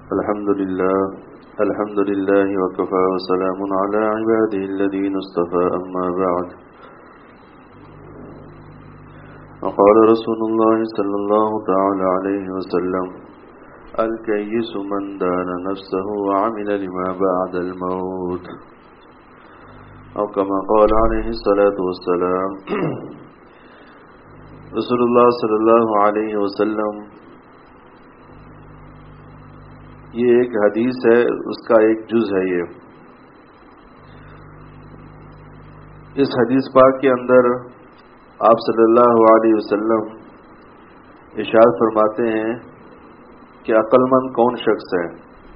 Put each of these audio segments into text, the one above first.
الحمد لله وكفى وسلام على عباده الذين اصطفى أما بعد. وقال رسول الله صلى الله تعالى عليه وسلم: الكيس من دان نفسه وعمل لما بعد الموت. أو كما قال عليه الصلاة والسلام. رسول اللہ صلی اللہ علیہ وسلم، یہ ایک حدیث ہے، اس کا ایک جز ہے یہ. اس حدیث پاک کے اندر آپ صلی اللہ علیہ وسلم ارشاد فرماتے ہیں کہ عقل مند کون شخص ہے.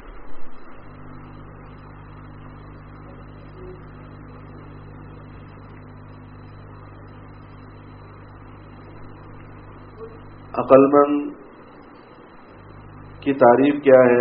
عقل مند کی تعریف کیا ہے،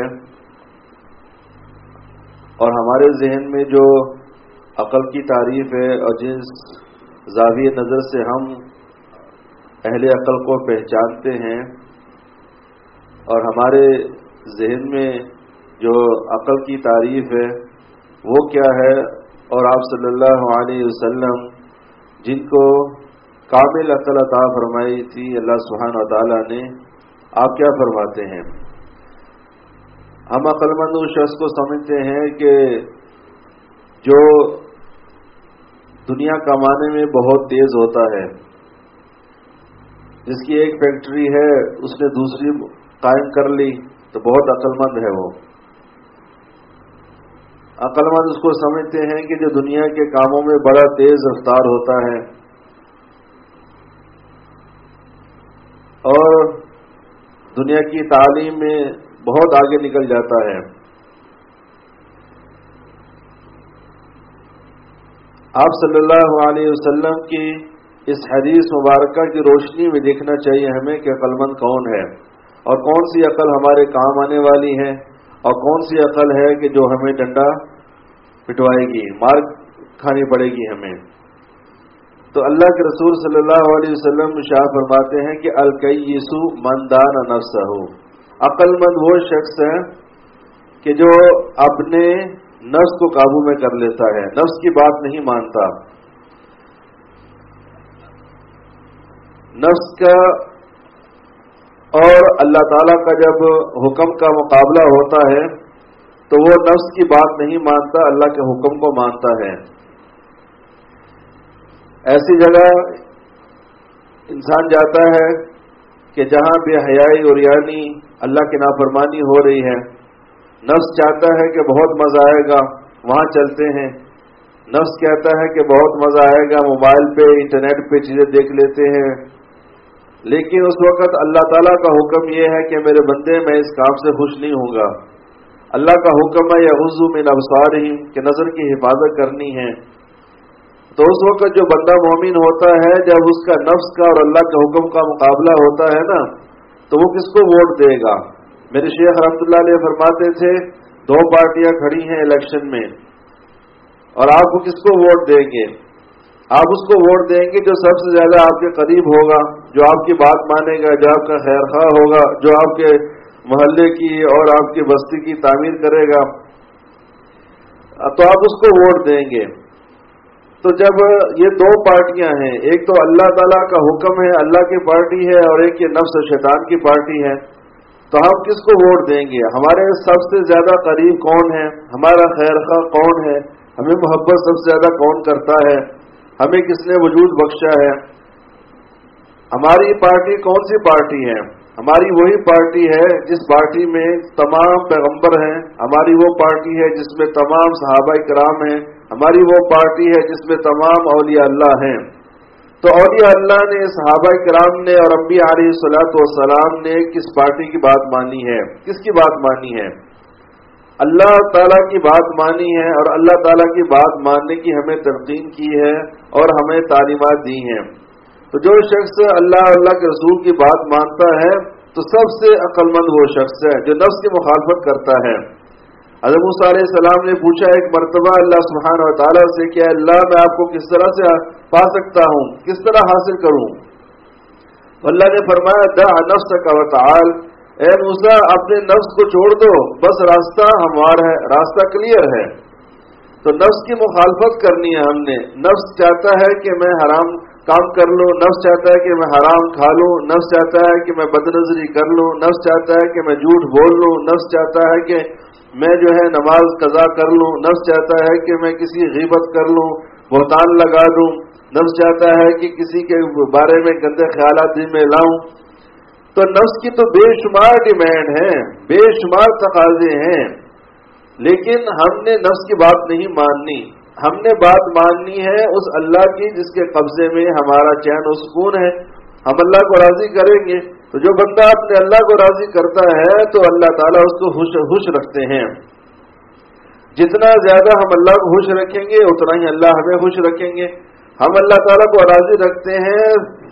اور ہمارے ذہن میں جو عقل کی تعریف ہے اور جس زاویہ نظر سے ہم اہل عقل کو پہچانتے ہیں، اور ہمارے ذہن میں جو عقل کی تعریف ہے وہ کیا ہے، اور آپ صلی اللہ علیہ وسلم جن کو کامل عقل عطا فرمائی تھی اللہ سبحانہ و تعالیٰ نے، آپ کیا فرماتے ہیں؟ ہم عقل مند اس شخص کو سمجھتے ہیں کہ جو دنیا کمانے میں بہت تیز ہوتا ہے، جس کی ایک فیکٹری ہے اس نے دوسری قائم کر لی تو بہت عقل مند ہے. وہ عقل مند اس کو سمجھتے ہیں کہ جو دنیا کے کاموں میں بڑا تیز رفتار ہوتا ہے اور دنیا کی تعلیم میں بہت آگے نکل جاتا ہے. آپ صلی اللہ علیہ وسلم کی اس حدیث مبارکہ کی روشنی میں دیکھنا چاہیے ہمیں کہ عقل مند کون ہے، اور کون سی عقل ہمارے کام آنے والی ہے، اور کون سی عقل ہے کہ جو ہمیں ڈنڈا پٹوائے گی، مار کھانی پڑے گی ہمیں. تو اللہ کے رسول صلی اللہ علیہ وسلم ارشاد فرماتے ہیں کہ الکیس من دان نفسہ، عقل مند وہ شخص ہے کہ جو اپنے نفس کو قابو میں کر لیتا ہے، نفس کی بات نہیں مانتا. نفس کا اور اللہ تعالیٰ کا جب حکم کا مقابلہ ہوتا ہے تو وہ نفس کی بات نہیں مانتا، اللہ کے حکم کو مانتا ہے. ایسی جگہ انسان جاتا ہے کہ جہاں بے حیائی اور یعنی اللہ کی نافرمانی ہو رہی ہے، نفس چاہتا ہے کہ بہت مزہ آئے گا وہاں چلتے ہیں، نفس کہتا ہے کہ بہت مزہ آئے گا موبائل پہ انٹرنیٹ پہ چیزیں دیکھ لیتے ہیں. لیکن اس وقت اللہ تعالیٰ کا حکم یہ ہے کہ میرے بندے میں اس کام سے خوش نہیں ہوں گا. اللہ کا حکم ہے یغضوا من ابصارہم کہ نظر کی حفاظت کرنی ہے. تو اس وقت جو بندہ مومن ہوتا ہے، جب اس کا نفس کا اور اللہ کے حکم کا مقابلہ ہوتا ہے نا، تو وہ کس کو ووٹ دے گا؟ میرے شیخ رحمۃ اللہ علیہ فرماتے تھے 2 پارٹیاں کھڑی ہیں الیکشن میں، اور آپ کو کس کو ووٹ دیں گے؟ آپ اس کو ووٹ دیں گے جو سب سے زیادہ آپ کے قریب ہوگا، جو آپ کی بات مانے گا، جو آپ کا خیر خواہ ہوگا، جو آپ کے محلے کی اور آپ کی بستی کی تعمیر کرے گا، تو آپ اس کو ووٹ دیں گے. تو جب یہ 2 پارٹیاں ہیں، ایک تو اللہ تعالیٰ کا حکم ہے، اللہ کی پارٹی ہے، اور ایک یہ نفس و شیطان کی پارٹی ہے، تو ہم کس کو ووٹ دیں گے؟ ہمارے سب سے زیادہ قریب کون ہے؟ ہمارا خیر خواہ کون ہے؟ ہمیں محبت سب سے زیادہ کون کرتا ہے؟ ہمیں کس نے وجود بخشا ہے؟ ہماری پارٹی کون سی پارٹی ہے؟ ہماری وہی پارٹی ہے جس پارٹی میں تمام پیغمبر ہیں، ہماری وہ پارٹی ہے جس میں تمام صحابہ کرام ہیں، ہماری وہ پارٹی ہے جس میں تمام اولیاء اللہ ہیں. تو اولیاء اللہ نے، صحابہ کرام نے اور انبیاء علیہ الصلوۃ والسلام نے کس پارٹی کی بات مانی ہے؟ کس کی بات مانی ہے؟ اللہ تعالیٰ کی بات مانی ہے، اور اللہ تعالیٰ کی بات ماننے کی ہمیں تلقین کی ہے اور ہمیں تعلیمات دی ہیں. تو جو شخص اللہ کے رسول کی بات مانتا ہے تو سب سے عقل مند وہ شخص ہے جو نفس کی مخالفت کرتا ہے. حضرت موسیٰ علیہ السلام نے پوچھا ایک مرتبہ اللہ سبحانہ و تعالیٰ سے کہ اللہ میں آپ کو کس طرح سے پا سکتا ہوں، کس طرح حاصل کروں؟ اللہ نے فرمایا دع نفسک وتعال، اے موسیٰ اپنے نفس کو چھوڑ دو، بس راستہ ہموار ہے، راستہ کلیئر ہے۔ تو نفس کی مخالفت کرنی ہے ہم نے۔ نفس چاہتا ہے کہ میں حرام کام کر لوں، نفس چاہتا ہے کہ میں حرام کھا لوں، نفس چاہتا ہے کہ میں بدنظری کر لوں، نفس چاہتا ہے کہ میں جھوٹ بول لوں، نفس چاہتا ہے کہ میں جو ہے نماز قضا کر لوں، نفس چاہتا ہے کہ میں کسی غیبت کر لوں، بہتان لگا دوں، نفس چاہتا ہے کہ کسی کے بارے میں گندے خیالات دل میں لاؤں۔ تو نفس کی تو بے شمار ڈیمانڈ ہیں، بے شمار تقاضے ہیں، لیکن ہم نے نفس کی بات نہیں ماننی۔ ہم نے بات ماننی ہے اس اللہ کی جس کے قبضے میں ہمارا چین و سکون ہے۔ ہم اللہ کو راضی کریں گے تو جو بندہ اپنے اللہ کو راضی کرتا ہے تو اللہ تعالیٰ اس کو خوش رکھتے ہیں۔ جتنا زیادہ ہم اللہ کو خوش رکھیں گے اتنا ہی اللہ ہمیں خوش رکھیں گے۔ ہم اللہ تعالیٰ کو راضی رکھتے ہیں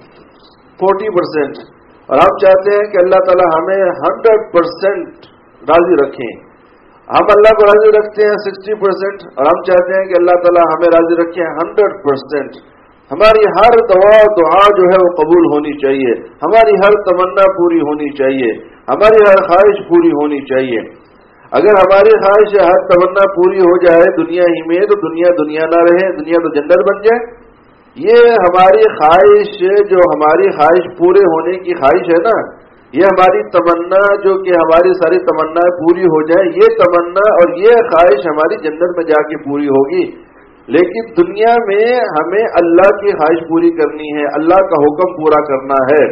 40%، اور ہم چاہتے ہیں کہ اللہ تعالیٰ ہمیں 100% راضی رکھیں۔ ہم اللہ کو راضی رکھتے ہیں 60%، اور ہم چاہتے ہیں کہ اللہ تعالیٰ ہمیں راضی رکھیں 100%۔ ہماری ہر دعا جو ہے وہ قبول ہونی چاہیے، ہماری ہر تمنا پوری ہونی چاہیے، ہماری ہر خواہش پوری ہونی چاہیے۔ اگر ہماری خواہش ہر تمنا پوری ہو جائے دنیا ہی میں تو دنیا نہ رہے، دنیا تو جنت بن جائے۔ یہ ہماری خواہش، جو ہماری خواہش پورے ہونے کی خواہش ہے نا، یہ ہماری تمنا جو کہ ہماری ساری تمنا پوری ہو جائے، یہ تمنا اور یہ خواہش ہماری جنت میں جا کے پوری ہوگی۔ لیکن دنیا میں ہمیں اللہ کی خواہش پوری کرنی ہے، اللہ کا حکم پورا کرنا ہے۔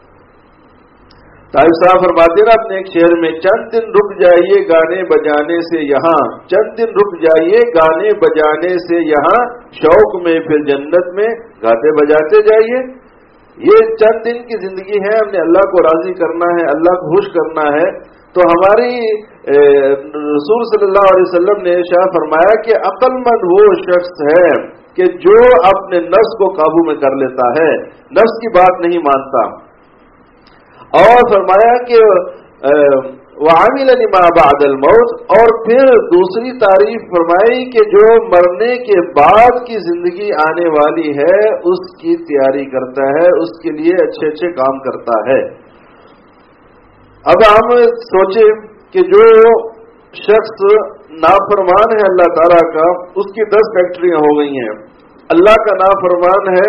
طاہر صاحب فرماتے نا اپنے ایک شعر میں، چند دن رک جائیے گانے بجانے سے یہاں، چند دن رک جائیے گانے بجانے سے یہاں، شوق میں پھر جنت میں گاتے بجاتے جائیے۔ یہ چند دن کی زندگی ہے، ہم نے اللہ کو راضی کرنا ہے، اللہ کو خوش کرنا ہے۔ تو ہماری رسول صلی اللہ علیہ وسلم نے ارشاد فرمایا کہ عقل مند وہ شخص ہے کہ جو اپنے نفس کو قابو میں کر لیتا ہے، نفس کی بات نہیں مانتا۔ اور فرمایا کہ وعمل لما بعد الموت، اور پھر دوسری تعریف فرمائی کہ جو مرنے کے بعد کی زندگی آنے والی ہے اس کی تیاری کرتا ہے، اس کے لیے اچھے اچھے کام کرتا ہے۔ اب ہم سوچیں کہ جو شخص نافرمان ہے اللہ تعالیٰ کا، اس کی 10 فیکٹریاں ہو گئی ہیں۔ اللہ کا نافرمان ہے،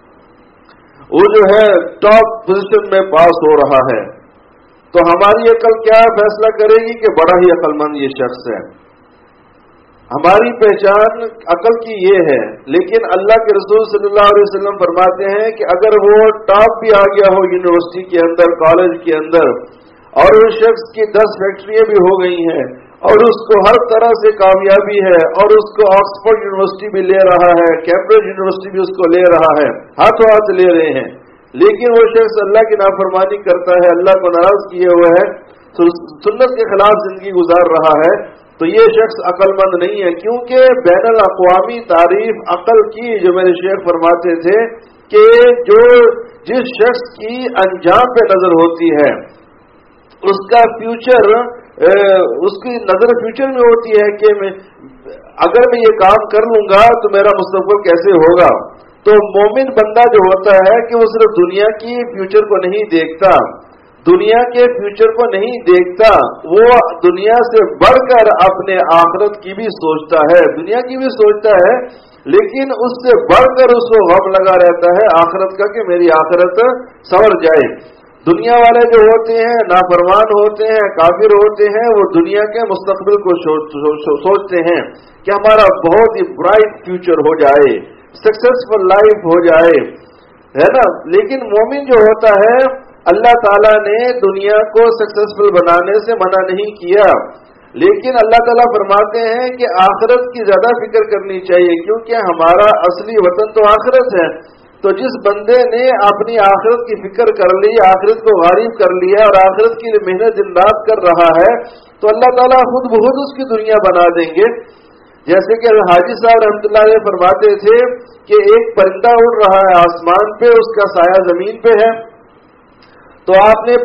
وہ جو ہے ٹاپ پوزیشن میں پاس ہو رہا ہے، تو ہماری عقل کیا فیصلہ کرے گی کہ بڑا ہی عقل مند یہ شخص ہے۔ ہماری پہچان عقل کی یہ ہے، لیکن اللہ کے رسول صلی اللہ علیہ وسلم فرماتے ہیں کہ اگر وہ ٹاپ بھی آ گیا ہو یونیورسٹی کے اندر، کالج کے اندر، اور اس شخص کی 10 فیکٹریاں بھی ہو گئی ہیں اور اس کو ہر طرح سے کامیابی ہے، اور اس کو آکسفورڈ یونیورسٹی بھی لے رہا ہے، کیمبرج یونیورسٹی بھی اس کو لے رہا ہے، ہاتھوں ہاتھ لے رہے ہیں، لیکن وہ شخص اللہ کی نافرمانی کرتا ہے، اللہ کو ناراض کیے ہوئے ہے، سنت کے خلاف زندگی گزار رہا ہے، تو یہ شخص عقل مند نہیں ہے۔ کیونکہ بین الاقوامی تعریف عقل کی، جو میرے شیخ فرماتے تھے کہ جو جس شخص کی انجام پہ نظر ہوتی ہے اس کا فیوچر، اس کی نظر فیوچر میں ہوتی ہے کہ اگر میں یہ کام کر لوں گا تو میرا مستقبل کیسے ہوگا۔ تو مومن بندہ جو ہوتا ہے کہ وہ صرف دنیا کی فیوچر کو نہیں دیکھتا، دنیا کے فیوچر کو نہیں دیکھتا، وہ دنیا سے بڑھ کر اپنے آخرت کی بھی سوچتا ہے، دنیا کی بھی سوچتا ہے، لیکن اس سے بڑھ کر اس کو غم لگا رہتا ہے آخرت کا کہ میری آخرت سنور جائے۔ دنیا والے جو ہوتے ہیں، نافرمان ہوتے ہیں، کافر ہوتے ہیں، وہ دنیا کے مستقبل کو سوچتے ہیں کہ ہمارا بہت ہی برائٹ فیوچر ہو جائے، سکسیسفل لائف ہو جائے، ہے نا۔ لیکن مومن جو ہوتا ہے، اللہ تعالیٰ نے دنیا کو سکسیسفل بنانے سے منع نہیں کیا، لیکن اللہ تعالیٰ فرماتے ہیں کہ آخرت کی زیادہ فکر کرنی چاہیے، کیونکہ ہمارا اصلی وطن تو آخرت ہے۔ تو جس بندے نے اپنی آخرت کی فکر کر لی، آخرت کو غالب کر لیا اور آخرت کے لیے محنت دن رات کر رہا ہے، تو اللہ تعالیٰ خود بخود اس کی دنیا بنا دیں گے۔ جیسے کہ حاجی صاحب رحمۃ اللہ علیہ فرماتے تھے کہ ایک پرندہ اڑ رہا ہے آسمان پہ، اس کا سایہ زمین پہ ہے، تو آپ نے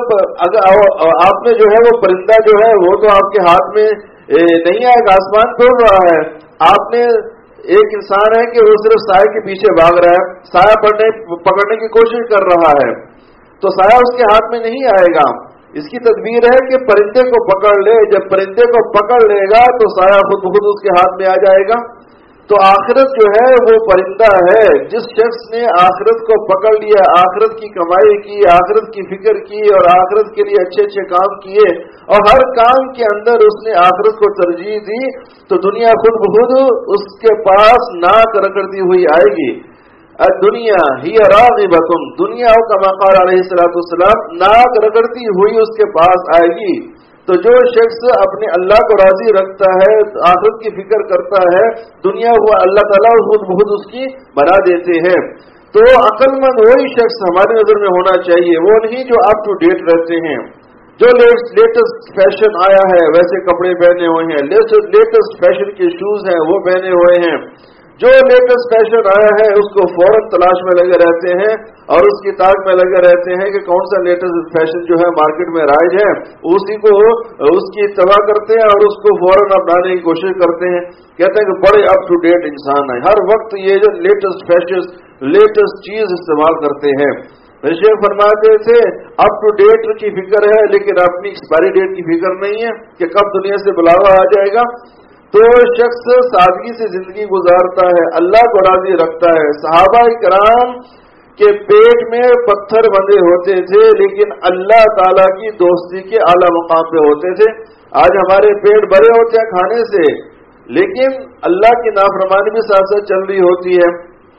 آپ نے جو ہے وہ پرندہ جو ہے وہ تو آپ کے ہاتھ میں نہیں آئے گا، آسمان پہ اڑ رہا ہے۔ آپ نے ایک انسان ہے کہ وہ صرف سائے کے پیچھے بھاگ رہا ہے، سایہ پکڑنے کی کوشش کر رہا ہے، تو سایہ اس کے ہاتھ میں نہیں آئے گا۔ اس کی تدبیر ہے کہ پرندے کو پکڑ لے، جب پرندے کو پکڑ لے گا تو سایہ خود بخود اس کے ہاتھ میں آ جائے گا۔ تو آخرت جو ہے وہ پرندہ ہے، جس شخص نے آخرت کو پکڑ لیا، آخرت کی کمائی کی، آخرت کی فکر کی اور آخرت کے لیے اچھے اچھے کام کیے اور ہر کام کے اندر اس نے آخرت کو ترجیح دی، تو دنیا خود بخود اس کے پاس ناک رگڑتی ہوئی آئے گی۔ الدنیا ہی راغبۃ، دنیا کما قال علیہ الصلوۃ والسلام، ناک رگڑتی ہوئی اس کے پاس آئے گی۔ تو جو شخص اپنے اللہ کو راضی رکھتا ہے، آخرت کی فکر کرتا ہے، دنیا کو اللہ تعالیٰ خود بخود اس کی بنا دیتے ہیں۔ تو عقل مند وہی شخص ہماری نظر میں ہونا چاہیے، وہ نہیں جو اپ ٹو ڈیٹ رہتے ہیں، جو لیٹسٹ فیشن آیا ہے ویسے کپڑے پہنے ہوئے ہیں، لیٹسٹ فیشن کے شوز ہیں وہ پہنے ہوئے ہیں، جو لیٹسٹ فیشن آیا ہے اس کو فوراً تلاش میں لگے رہتے ہیں اور اس کی تاک میں لگے رہتے ہیں کہ کون سا لیٹسٹ فیشن جو ہے مارکیٹ میں رائج ہے، اسی کو اس کی اتباع کرتے ہیں اور اس کو فوراً اپنانے کی کوشش کرتے ہیں۔ کہتے ہیں کہ بڑے اپ ٹو ڈیٹ انسان ہیں، ہر وقت یہ جو لیٹسٹ فیشن، لیٹسٹ چیز استعمال کرتے ہیں۔ شیخ فرماتے تھے اپ ٹو ڈیٹ کی فکر ہے لیکن اپنی ایکسپائری ڈیٹ کی فکر نہیں ہے کہ کب دنیا سے بلاوا آ جائے گا۔ تو شخص سادگی سے زندگی گزارتا ہے، اللہ کو راضی رکھتا ہے۔ صحابہ کرام کے پیٹ میں پتھر بندھے ہوتے تھے لیکن اللہ تعالیٰ کی دوستی کے اعلیٰ مقام پہ ہوتے تھے۔ آج ہمارے پیٹ بھرے ہوتے ہیں کھانے سے لیکن اللہ کی نافرمانی بھی ساتھ ساتھ چل رہی ہوتی ہے۔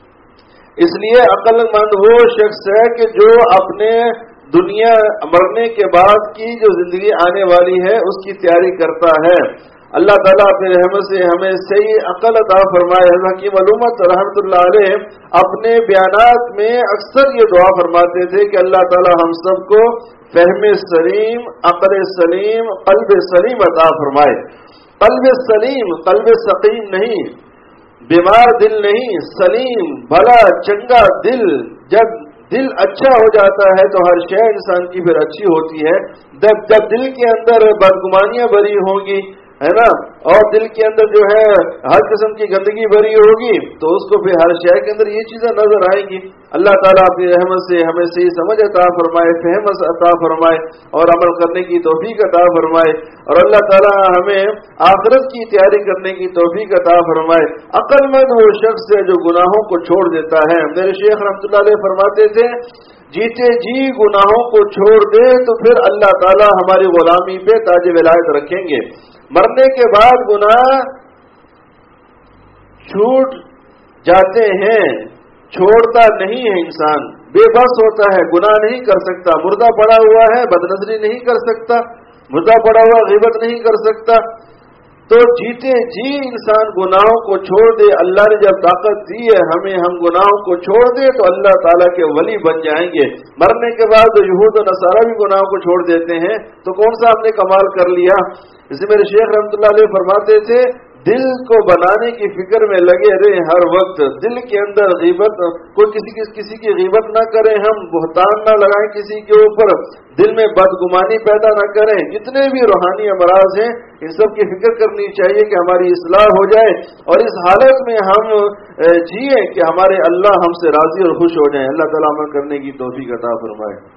اس لیے عقل مند وہ شخص ہے کہ جو اپنے دنیا مرنے کے بعد کی جو زندگی آنے والی ہے اس کی تیاری کرتا ہے۔ اللہ تعالیٰ اپنے رحمت سے ہمیں صحیح عقل عطا فرمائے۔ حکیم علومت رحمۃ اللہ علیہ اپنے بیانات میں اکثر یہ دعا فرماتے تھے کہ اللہ تعالیٰ ہم سب کو فہم سلیم، عقل سلیم، قلب سلیم عطا فرمائے۔ قلب سلیم، قلب سقیم نہیں، بیمار دل نہیں، سلیم بھلا چنگا دل۔ جب دل اچھا ہو جاتا ہے تو ہر شے انسان کی پھر اچھی ہوتی ہے۔ جب دل کے اندر بدگمانیاں بھری ہوں گی ہے نا، اور دل کے اندر جو ہے ہر قسم کی گندگی بھری ہوگی تو اس کو پھر ہر شے کے اندر یہ چیزیں نظر آئیں گی۔ اللہ تعالیٰ اپنی رحمت سے ہمیں صحیح سمجھ عطا فرمائے، فہم عطا فرمائے اور عمل کرنے کی توفیق عطا فرمائے، اور اللہ تعالیٰ ہمیں آخرت کی تیاری کرنے کی توفیق عطا فرمائے۔ عقل مند وہ شخص ہے جو گناہوں کو چھوڑ دیتا ہے۔ میرے شیخ رحمۃ اللہ علیہ فرماتے تھے جیتے جی گناہوں کو چھوڑ دے تو پھر اللہ تعالیٰ ہماری غلامی پہ تاج ولایت رکھیں گے۔ مرنے کے بعد گناہ چھوٹ جاتے ہیں، چھوڑتا نہیں ہے انسان، بے بس ہوتا ہے، گناہ نہیں کر سکتا، مردہ پڑا ہوا ہے بدنظری نہیں کر سکتا، مردہ پڑا ہوا غیبت نہیں کر سکتا۔ تو جیتے جی انسان گناہوں کو چھوڑ دے، اللہ نے جب طاقت دی ہے ہمیں، ہم گناہوں کو چھوڑ دے تو اللہ تعالیٰ کے ولی بن جائیں گے۔ مرنے کے بعد یہود و نصارہ بھی گناہوں کو چھوڑ دیتے ہیں تو کون سا ہم نے کمال کر لیا۔ اسے میرے شیخ رحمۃ اللہ علیہ فرماتے تھے دل کو بنانے کی فکر میں لگے رہے ہر وقت، دل کے اندر غیبت، کوئی کسی کی غیبت نہ کریں، ہم بہتان نہ لگائیں کسی کے اوپر، دل میں بدگمانی پیدا نہ کریں۔ جتنے بھی روحانی امراض ہیں ان سب کی فکر کرنی چاہیے کہ ہماری اصلاح ہو جائے اور اس حالت میں ہم جیئیں کہ ہمارے اللہ ہم سے راضی اور خوش ہو جائیں۔ اللہ تعالیٰ عمل کرنے کی توفیق عطا فرمائے۔